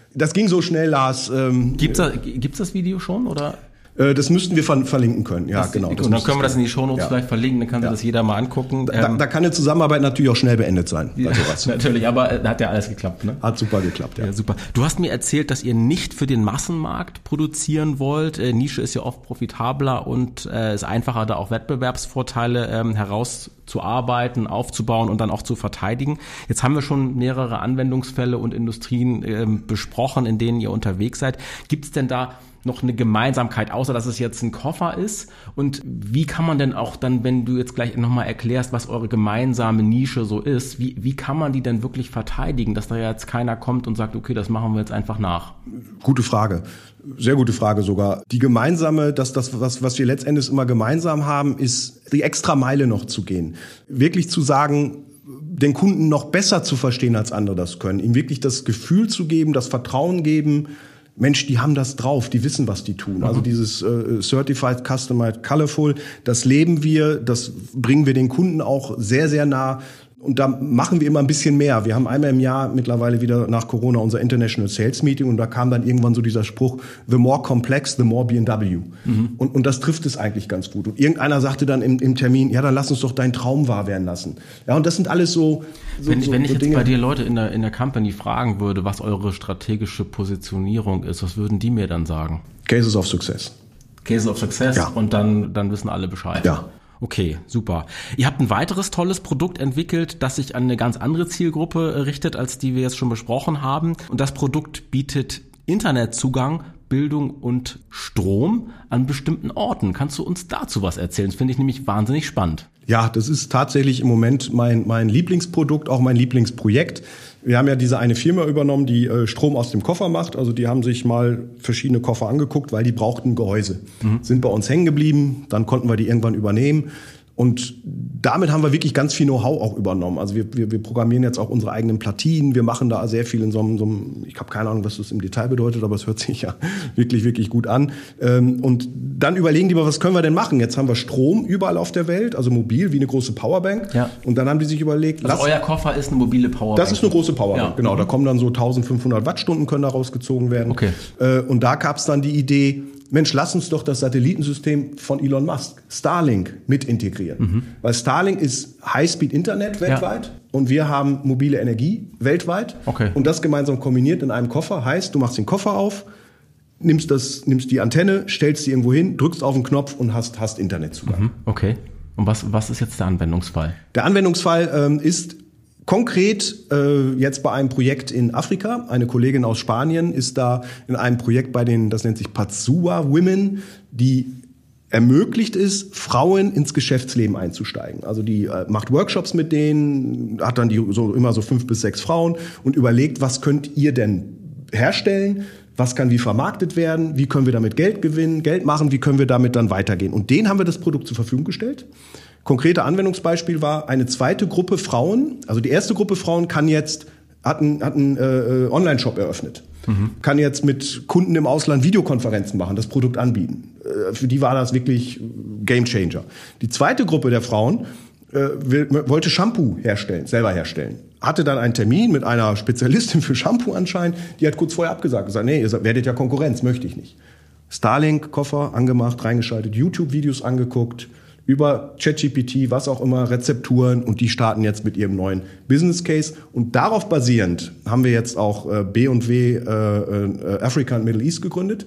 Das ging so schnell, Lars. Ähm, Gibt's da, gibt's das Video schon, oder? Das müssten wir ver- verlinken können, ja, das, genau. Das und dann können wir das in die Shownotes ja. vielleicht verlinken, dann kann ja. sich das jeder mal angucken. Da, da, da kann eine Zusammenarbeit natürlich auch schnell beendet sein. Ja, natürlich, aber äh, hat ja alles geklappt, ne? Hat super geklappt, ja. ja. Super. Du hast mir erzählt, dass ihr nicht für den Massenmarkt produzieren wollt. Äh, Nische ist ja oft profitabler und es äh, ist einfacher, da auch Wettbewerbsvorteile ähm, herauszuarbeiten, aufzubauen und dann auch zu verteidigen. Jetzt haben wir schon mehrere Anwendungsfälle und Industrien äh, besprochen, in denen ihr unterwegs seid. Gibt es denn da noch eine Gemeinsamkeit, außer dass es jetzt ein Koffer ist? Und wie kann man denn auch dann, wenn du jetzt gleich nochmal erklärst, was eure gemeinsame Nische so ist, wie, wie kann man die denn wirklich verteidigen, dass da jetzt keiner kommt und sagt, okay, das machen wir jetzt einfach nach? Gute Frage. Sehr gute Frage sogar. Die gemeinsame, das, das was, was wir letztendlich immer gemeinsam haben, ist die extra Meile noch zu gehen. Wirklich zu sagen, den Kunden noch besser zu verstehen, als andere das können. Ihm wirklich das Gefühl zu geben, das Vertrauen geben, Mensch, die haben das drauf, die wissen, was die tun. Also dieses äh, Certified Customized Colorful, das leben wir, das bringen wir den Kunden auch sehr, sehr nah. Und da machen wir immer ein bisschen mehr. Wir haben einmal im Jahr mittlerweile wieder nach Corona unser International Sales Meeting und da kam dann irgendwann so dieser Spruch, the more complex, the more B M W. Mhm. Und, und das trifft es eigentlich ganz gut. Und irgendeiner sagte dann im, im Termin, ja, dann lass uns doch deinen Traum wahr werden lassen. Ja, und das sind alles so, so Wenn, so, wenn ich so jetzt Dinge. bei dir Leute in der, in der Company fragen würde, was eure strategische Positionierung ist, was würden die mir dann sagen? Cases of Success. Cases of Success Ja. Und dann, dann wissen alle Bescheid. Ja. Okay, super. Ihr habt ein weiteres tolles Produkt entwickelt, das sich an eine ganz andere Zielgruppe richtet, als die wir jetzt schon besprochen haben. Und das Produkt bietet Internetzugang, Bildung und Strom an bestimmten Orten. Kannst du uns dazu was erzählen? Das finde ich nämlich wahnsinnig spannend. Ja, das ist tatsächlich im Moment mein, mein Lieblingsprodukt, auch mein Lieblingsprojekt. Wir haben ja diese eine Firma übernommen, die äh, Strom aus dem Koffer macht. Also die haben sich mal verschiedene Koffer angeguckt, weil die brauchten Gehäuse. Mhm. Sind bei uns hängen geblieben, dann konnten wir die irgendwann übernehmen. Und damit haben wir wirklich ganz viel Know-how auch übernommen. Also wir, wir, wir programmieren jetzt auch unsere eigenen Platinen. Wir machen da sehr viel in so einem, so einem ich habe keine Ahnung, was das im Detail bedeutet, aber es hört sich ja wirklich, wirklich gut an. Und dann überlegen die mal, was können wir denn machen? Jetzt haben wir Strom überall auf der Welt, also mobil, wie eine große Powerbank. Ja. Und dann haben die sich überlegt, also lass, euer Koffer ist eine mobile Powerbank. Das ist eine große Powerbank, ja. Genau. Da kommen dann so eintausendfünfhundert Wattstunden können da rausgezogen werden. Okay. Und da gab es dann die Idee, Mensch, lass uns doch das Satellitensystem von Elon Musk, Starlink, mit integrieren. Mhm. Weil Starlink ist High-Speed-Internet weltweit ja. und wir haben mobile Energie weltweit. Okay. Und das gemeinsam kombiniert in einem Koffer heißt, du machst den Koffer auf, nimmst, das, nimmst die Antenne, stellst sie irgendwo hin, drückst auf den Knopf und hast, hast Internetzugang. Mhm. Okay. Und was, was ist jetzt der Anwendungsfall? Der Anwendungsfall ähm, ist konkret äh, jetzt bei einem Projekt in Afrika. Eine Kollegin aus Spanien ist da in einem Projekt bei den, das nennt sich Patsua Women, die ermöglicht es, Frauen ins Geschäftsleben einzusteigen. Also die äh, macht Workshops mit denen, hat dann die so immer so fünf bis sechs Frauen und überlegt, was könnt ihr denn herstellen? Was kann wie vermarktet werden? Wie können wir damit Geld gewinnen, Geld machen? Wie können wir damit dann weitergehen? Und denen haben wir das Produkt zur Verfügung gestellt. Konkrete Anwendungsbeispiel war eine zweite Gruppe Frauen. Also die erste Gruppe Frauen kann jetzt, hat einen, hat einen äh, Online-Shop eröffnet. Mhm. Kann jetzt mit Kunden im Ausland Videokonferenzen machen, das Produkt anbieten. Äh, für die war das wirklich Gamechanger. Die zweite Gruppe der Frauen äh, will, wollte Shampoo herstellen, selber herstellen. Hatte dann einen Termin mit einer Spezialistin für Shampoo anscheinend. Die hat kurz vorher abgesagt. Gesagt, nee, ihr werdet ja Konkurrenz, möchte ich nicht. Starlink-Koffer angemacht, reingeschaltet, YouTube-Videos angeguckt, über ChatGPT, was auch immer, Rezepturen, und die starten jetzt mit ihrem neuen Business Case. Und darauf basierend haben wir jetzt auch äh, B und W äh, äh, Africa and Middle East gegründet,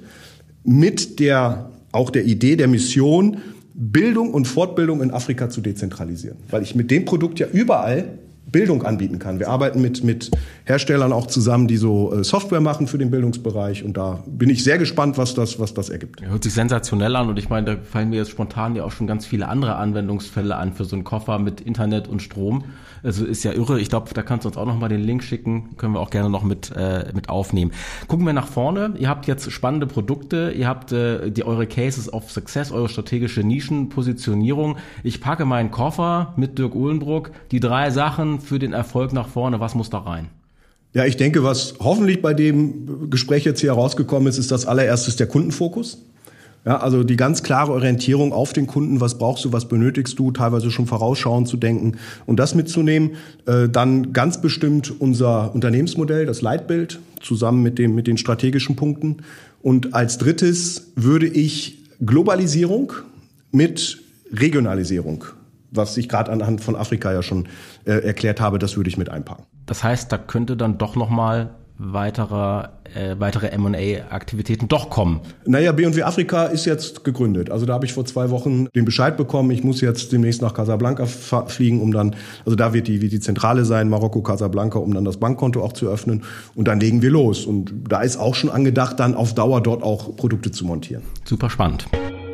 mit der auch der Idee, der Mission, Bildung und Fortbildung in Afrika zu dezentralisieren. Weil ich mit dem Produkt ja überall Bildung anbieten kann. Wir arbeiten mit, mit Herstellern auch zusammen, die so äh, Software machen für den Bildungsbereich, und da bin ich sehr gespannt, was das, was das ergibt. Hört sich sensationell an, und ich meine, da fallen mir jetzt spontan ja auch schon ganz viele andere Anwendungsfälle an für so einen Koffer mit Internet und Strom. Also ist ja irre. Ich glaube, da kannst du uns auch noch mal den Link schicken, können wir auch gerne noch mit äh, mit aufnehmen. Gucken wir nach vorne. Ihr habt jetzt spannende Produkte, ihr habt äh, die eure Cases of Success, eure strategische Nischenpositionierung. Ich packe meinen Koffer mit Dirk Uhlenbruck, die drei Sachen für den Erfolg nach vorne. Was muss da rein? Ja, ich denke, was hoffentlich bei dem Gespräch jetzt hier herausgekommen ist, ist das allererstes der Kundenfokus. Ja, also die ganz klare Orientierung auf den Kunden, was brauchst du, was benötigst du, teilweise schon vorausschauend zu denken und das mitzunehmen. Äh, dann ganz bestimmt unser Unternehmensmodell, das Leitbild, zusammen mit dem, mit den strategischen Punkten. Und als drittes würde ich Globalisierung mit Regionalisierung, was ich gerade anhand von Afrika ja schon äh, erklärt habe, das würde ich mit einpacken. Das heißt, da könnte dann doch nochmal weitere, äh, weitere M und A-Aktivitäten doch kommen. Naja, B und W Afrika ist jetzt gegründet. Also da habe ich vor zwei Wochen den Bescheid bekommen, ich muss jetzt demnächst nach Casablanca f- fliegen, um dann, also da wird die, wird die Zentrale sein, Marokko, Casablanca, um dann das Bankkonto auch zu öffnen. Und dann legen wir los. Und da ist auch schon angedacht, dann auf Dauer dort auch Produkte zu montieren. Super spannend.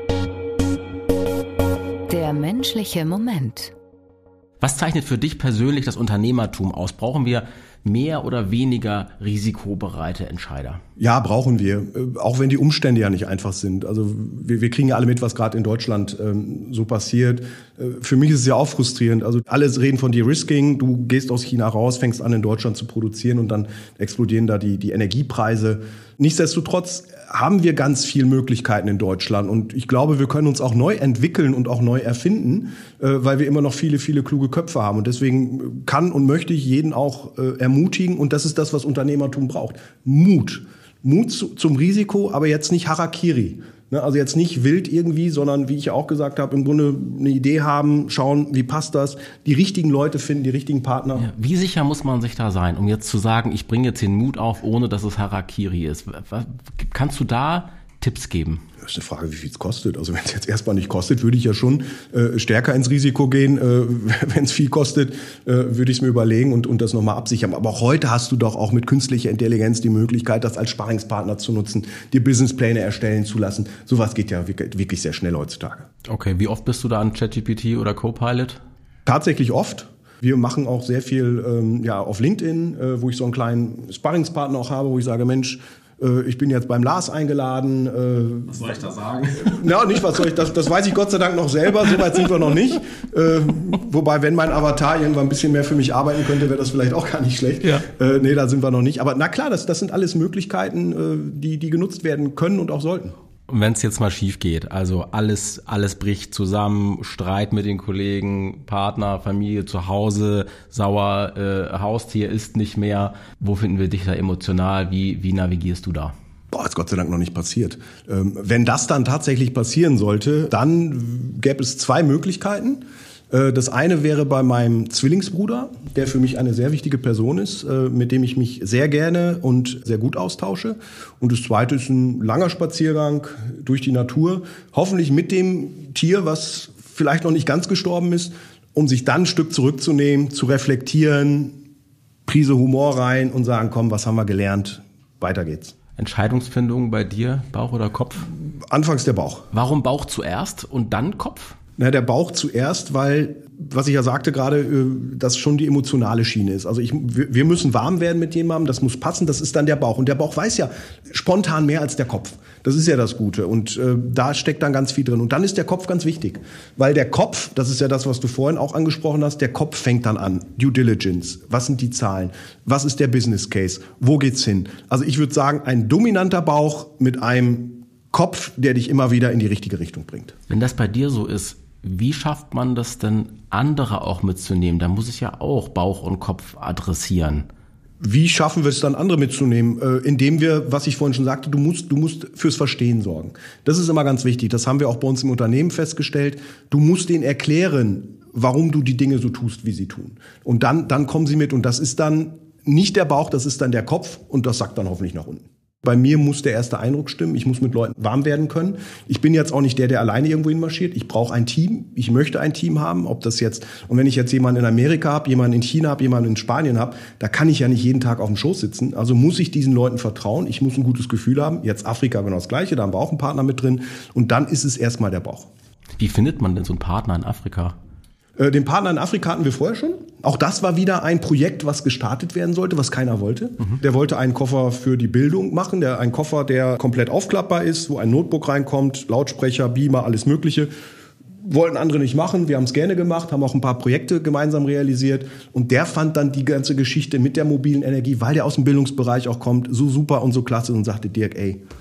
Der menschliche Moment. Was zeichnet für dich persönlich das Unternehmertum aus? Brauchen wir mehr oder weniger risikobereite Entscheider? Ja, brauchen wir. Auch wenn die Umstände ja nicht einfach sind. Also wir, wir kriegen ja alle mit, was gerade in Deutschland ähm, so passiert. Äh, für mich ist es ja auch frustrierend. Also alle reden von De-Risking. Du gehst aus China raus, fängst an in Deutschland zu produzieren und dann explodieren da die, die Energiepreise. Nichtsdestotrotz haben wir ganz viele Möglichkeiten in Deutschland. Und ich glaube, wir können uns auch neu entwickeln und auch neu erfinden, äh, weil wir immer noch viele, viele kluge Köpfe haben. Und deswegen kann und möchte ich jeden auch äh, ermutigen. Und das ist das, was Unternehmertum braucht. Mut. Mut zu, zum Risiko, aber jetzt nicht Harakiri. Ne, also jetzt nicht wild irgendwie, sondern wie ich ja auch gesagt habe, im Grunde eine Idee haben, schauen, wie passt das, die richtigen Leute finden, die richtigen Partner. Ja, wie sicher muss man sich da sein, um jetzt zu sagen, ich bringe jetzt den Mut auf, ohne dass es Harakiri ist? Kannst du da Tipps geben? Das ist eine Frage, wie viel es kostet. Also wenn es jetzt erstmal nicht kostet, würde ich ja schon äh, stärker ins Risiko gehen. Äh, wenn es viel kostet, äh, würde ich es mir überlegen und, und das nochmal absichern. Aber auch heute hast du doch auch mit künstlicher Intelligenz die Möglichkeit, das als Sparringspartner zu nutzen, dir Businesspläne erstellen zu lassen. Sowas geht ja wirklich, wirklich sehr schnell heutzutage. Okay, wie oft bist du da an ChatGPT oder Copilot? Tatsächlich oft. Wir machen auch sehr viel ähm, ja, auf LinkedIn, äh, wo ich so einen kleinen Sparringspartner auch habe, wo ich sage, Mensch, ich bin jetzt beim Lars eingeladen. Was soll ich da sagen? Ja, nicht, was soll ich, das, das weiß ich Gott sei Dank noch selber, so weit sind wir noch nicht. Äh, wobei, wenn mein Avatar irgendwann ein bisschen mehr für mich arbeiten könnte, wäre das vielleicht auch gar nicht schlecht. Ja. Äh, nee, da sind wir noch nicht. Aber na klar, das, das sind alles Möglichkeiten, äh, die, die genutzt werden können und auch sollten. Und wenn es jetzt mal schief geht, also alles, alles bricht zusammen, Streit mit den Kollegen, Partner, Familie zu Hause, sauer, äh, Haustier ist nicht mehr. Wo finden wir dich da emotional? Wie, wie navigierst du da? Boah, ist Gott sei Dank noch nicht passiert. Ähm, wenn das dann tatsächlich passieren sollte, dann gäbe es zwei Möglichkeiten. Das eine wäre bei meinem Zwillingsbruder, der für mich eine sehr wichtige Person ist, mit dem ich mich sehr gerne und sehr gut austausche. Und das zweite ist ein langer Spaziergang durch die Natur, hoffentlich mit dem Tier, was vielleicht noch nicht ganz gestorben ist, um sich dann ein Stück zurückzunehmen, zu reflektieren, Prise Humor rein und sagen, komm, was haben wir gelernt, weiter geht's. Entscheidungsfindung bei dir, Bauch oder Kopf? Anfangs der Bauch. Warum Bauch zuerst und dann Kopf? Na, der Bauch zuerst, weil, was ich ja sagte gerade, das schon die emotionale Schiene ist. Also ich, wir müssen warm werden mit jemandem, das muss passen, das ist dann der Bauch. Und der Bauch weiß ja spontan mehr als der Kopf. Das ist ja das Gute. Und äh, da steckt dann ganz viel drin. Und dann ist der Kopf ganz wichtig. Weil der Kopf, das ist ja das, was du vorhin auch angesprochen hast, der Kopf fängt dann an. Due Diligence. Was sind die Zahlen? Was ist der Business Case? Wo geht's hin? Also ich würde sagen, ein dominanter Bauch mit einem Kopf, der dich immer wieder in die richtige Richtung bringt. Wenn das bei dir so ist, wie schafft man das denn, andere auch mitzunehmen? Da muss ich ja auch Bauch und Kopf adressieren. Wie schaffen wir es dann, andere mitzunehmen? Äh, indem wir, was ich vorhin schon sagte, du musst, du musst fürs Verstehen sorgen. Das ist immer ganz wichtig. Das haben wir auch bei uns im Unternehmen festgestellt. Du musst denen erklären, warum du die Dinge so tust, wie sie tun. Und dann, dann kommen sie mit. Und das ist dann nicht der Bauch, das ist dann der Kopf. Und das sackt dann hoffentlich nach unten. Bei mir muss der erste Eindruck stimmen. Ich muss mit Leuten warm werden können. Ich bin jetzt auch nicht der, der alleine irgendwo hinmarschiert. Ich brauche ein Team. Ich möchte ein Team haben. Ob das jetzt, und wenn ich jetzt jemanden in Amerika habe, jemanden in China habe, jemanden in Spanien habe, da kann ich ja nicht jeden Tag auf dem Schoß sitzen. Also muss ich diesen Leuten vertrauen. Ich muss ein gutes Gefühl haben. Jetzt Afrika genau das Gleiche. Da haben wir auch einen Partner mit drin. Und dann ist es erstmal der Bauch. Wie findet man denn so einen Partner in Afrika? Den Partner in Afrika hatten wir vorher schon. Auch das war wieder ein Projekt, was gestartet werden sollte, was keiner wollte. Mhm. Der wollte einen Koffer für die Bildung machen, der einen Koffer, der komplett aufklappbar ist, wo ein Notebook reinkommt, Lautsprecher, Beamer, alles Mögliche. Wollten andere nicht machen, wir haben es gerne gemacht, haben auch ein paar Projekte gemeinsam realisiert. Und der fand dann die ganze Geschichte mit der mobilen Energie, weil der aus dem Bildungsbereich auch kommt, so super und so klasse und sagte, Dirk, ey,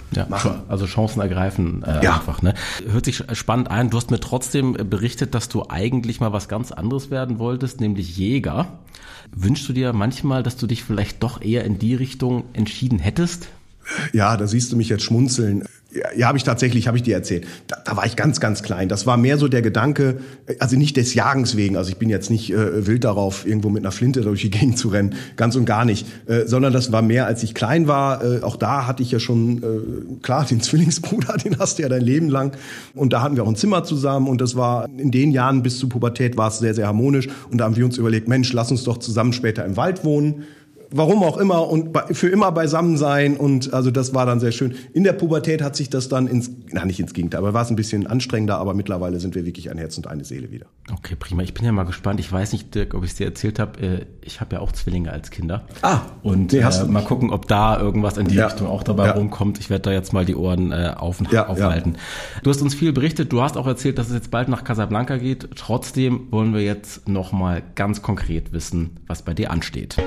Ja, machen. Also Chancen ergreifen äh, ja. einfach. Ne? Hört sich spannend ein. Du hast mir trotzdem berichtet, dass du eigentlich mal was ganz anderes werden wolltest, nämlich Jäger. Wünschst du dir manchmal, dass du dich vielleicht doch eher in die Richtung entschieden hättest? Ja, da siehst du mich jetzt schmunzeln. Ja, ja habe ich tatsächlich, habe ich dir erzählt. Da, da war ich ganz, ganz klein. Das war mehr so der Gedanke, also nicht des Jagens wegen, also ich bin jetzt nicht äh, wild darauf, irgendwo mit einer Flinte durch die Gegend zu rennen, ganz und gar nicht, äh, sondern das war mehr, als ich klein war. Äh, auch da hatte ich ja schon, äh, klar, den Zwillingsbruder, den hast du ja dein Leben lang. Und da hatten wir auch ein Zimmer zusammen und das war in den Jahren bis zur Pubertät war es sehr, sehr harmonisch. Und da haben wir uns überlegt, Mensch, lass uns doch zusammen später im Wald wohnen. Warum auch immer und für immer beisammen sein und also das war dann sehr schön. In der Pubertät hat sich das dann ins, na nicht ins Gegenteil, aber war es ein bisschen anstrengender, aber mittlerweile sind wir wirklich ein Herz und eine Seele wieder. Okay, prima. Ich bin ja mal gespannt. Ich weiß nicht, Dirk, ob ich es dir erzählt habe. Ich habe ja auch Zwillinge als Kinder. Ah, und nee, hast äh, du mal gucken, ob da irgendwas in die ja. Richtung auch dabei ja. rumkommt. Ich werde da jetzt mal die Ohren äh, auf, ja, aufhalten. Ja. Du hast uns viel berichtet. Du hast auch erzählt, dass es jetzt bald nach Casablanca geht. Trotzdem wollen wir jetzt noch mal ganz konkret wissen, was bei dir ansteht.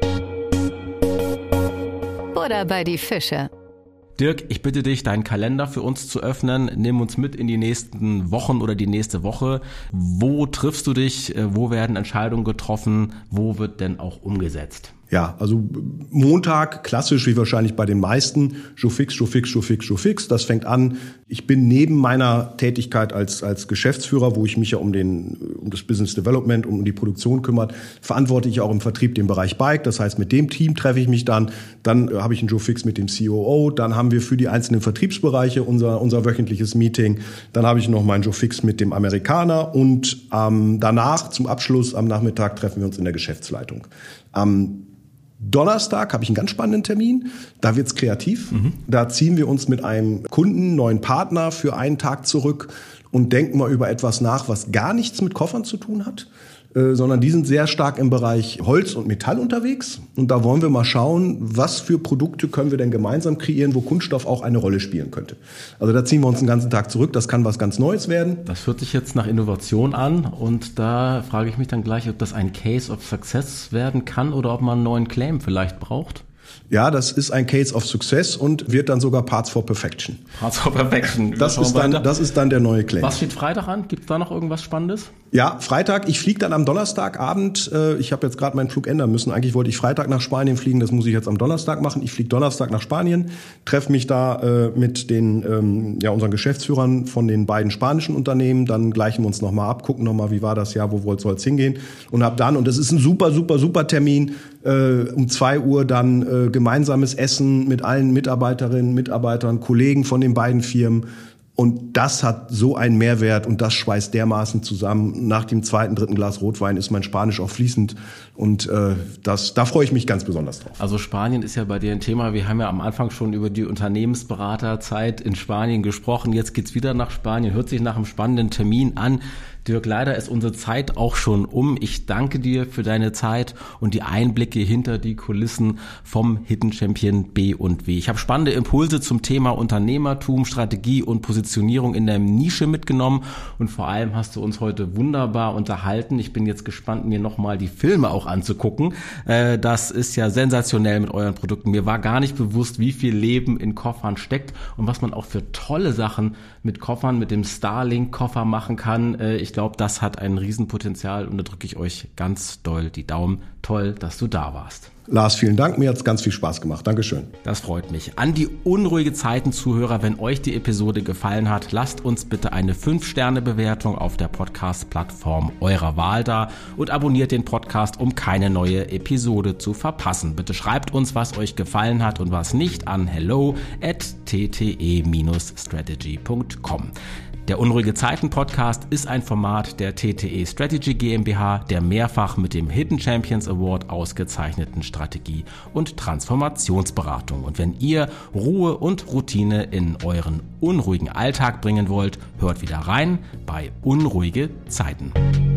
Oder bei die Fische. Dirk, ich bitte dich, deinen Kalender für uns zu öffnen. Nimm uns mit in die nächsten Wochen oder die nächste Woche. Wo triffst du dich? Wo werden Entscheidungen getroffen? Wo wird denn auch umgesetzt? Ja, also Montag, klassisch wie wahrscheinlich bei den meisten, Showfix, Showfix, Showfix, Showfix. Das fängt an. Ich bin neben meiner Tätigkeit als als Geschäftsführer, wo ich mich ja um den um das Business Development, um die Produktion kümmert, verantworte ich auch im Vertrieb den Bereich Bike. Das heißt, mit dem Team treffe ich mich dann. Dann äh, habe ich einen Showfix mit dem C O O. Dann haben wir für die einzelnen Vertriebsbereiche unser unser wöchentliches Meeting. Dann habe ich noch meinen Showfix mit dem Amerikaner und ähm, danach zum Abschluss am Nachmittag treffen wir uns in der Geschäftsleitung. Am Donnerstag habe ich einen ganz spannenden Termin. Da wird's kreativ. Mhm. Da ziehen wir uns mit einem Kunden, neuen Partner für einen Tag zurück und denken mal über etwas nach, was gar nichts mit Koffern zu tun hat, äh, sondern die sind sehr stark im Bereich Holz und Metall unterwegs. Und da wollen wir mal schauen, was für Produkte können wir denn gemeinsam kreieren, wo Kunststoff auch eine Rolle spielen könnte. Also da ziehen wir uns den ganzen Tag zurück. Das kann was ganz Neues werden. Das hört sich jetzt nach Innovation an und da frage ich mich dann gleich, ob das ein Case of Success werden kann oder ob man einen neuen Claim vielleicht braucht. Ja, das ist ein Case of Success und wird dann sogar Parts for Perfection. Parts for Perfection. Das ist dann, das ist dann der neue Claim. Was steht Freitag an? Gibt es da noch irgendwas Spannendes? Ja, Freitag. Ich fliege dann am Donnerstagabend. Ich habe jetzt gerade meinen Flug ändern müssen. Eigentlich wollte ich Freitag nach Spanien fliegen. Das muss ich jetzt am Donnerstag machen. Ich fliege Donnerstag nach Spanien, treffe mich da mit den, ja, unseren Geschäftsführern von den beiden spanischen Unternehmen. Dann gleichen wir uns nochmal ab, gucken nochmal, wie war das Jahr, wo soll es hingehen. Und hab dann, und das ist ein super, super, super Termin, um zwei Uhr dann gemeinsames Essen mit allen Mitarbeiterinnen, Mitarbeitern, Kollegen von den beiden Firmen. Und das hat so einen Mehrwert und das schweißt dermaßen zusammen. Nach dem zweiten, dritten Glas Rotwein ist mein Spanisch auch fließend und äh, das, da freue ich mich ganz besonders drauf. Also Spanien ist ja bei dir ein Thema. Wir haben ja am Anfang schon über die Unternehmensberaterzeit in Spanien gesprochen. Jetzt geht's wieder nach Spanien. Hört sich nach einem spannenden Termin an. Dirk, leider ist unsere Zeit auch schon um. Ich danke dir für deine Zeit und die Einblicke hinter die Kulissen vom Hidden Champion B und W. Ich habe spannende Impulse zum Thema Unternehmertum, Strategie und Positionierung in der Nische mitgenommen und vor allem hast du uns heute wunderbar unterhalten. Ich bin jetzt gespannt, mir nochmal die Filme auch anzugucken. Das ist ja sensationell mit euren Produkten. Mir war gar nicht bewusst, wie viel Leben in Koffern steckt und was man auch für tolle Sachen mit Koffern, mit dem Starlink-Koffer machen kann. Ich glaube, das hat ein Riesenpotenzial und da drücke ich euch ganz doll die Daumen. Toll, dass du da warst. Lars, vielen Dank. Mir hat es ganz viel Spaß gemacht. Dankeschön. Das freut mich. An die unruhige Zeiten-Zuhörer, wenn euch die Episode gefallen hat, lasst uns bitte eine fünf Sterne Bewertung auf der Podcast-Plattform eurer Wahl da und abonniert den Podcast, um keine neue Episode zu verpassen. Bitte schreibt uns, was euch gefallen hat und was nicht an hello at t t e strategy punkt com. Der Unruhige Zeiten Podcast ist ein Format der T T E Strategy GmbH, der mehrfach mit dem Hidden Champions Award ausgezeichneten Strategie- und Transformationsberatung. Und wenn ihr Ruhe und Routine in euren unruhigen Alltag bringen wollt, hört wieder rein bei Unruhige Zeiten.